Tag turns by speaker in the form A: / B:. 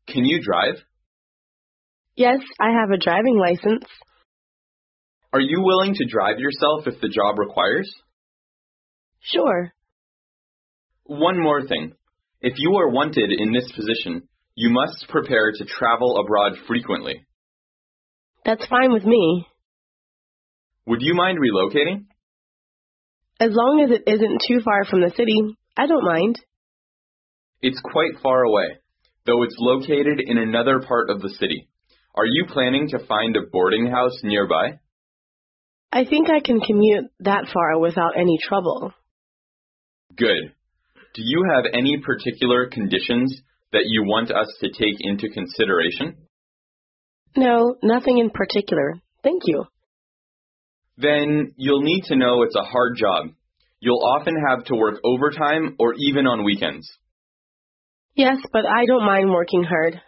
A: Can you drive?
B: Yes, I have a driving license.
A: Are you willing to drive yourself if the job requires?
B: Sure.
A: One more thing. If you are wanted in this position, you must prepare to travel abroad frequently.
B: That's fine with me.
A: Would you mind relocating?
B: As long as it isn't too far from the city, I don't mind.
A: It's quite far away, though it's located in another part of the city. Are you planning to find a boarding house nearby?
B: I think I can commute that far without any trouble.
A: Good. Do you have any particular conditions that you want us to take into consideration?
B: No, nothing in particular. Thank you.
A: Then you'll need to know it's a hard job. You'll often have to work overtime or even on weekends.
B: Yes, but I don't mind working hard.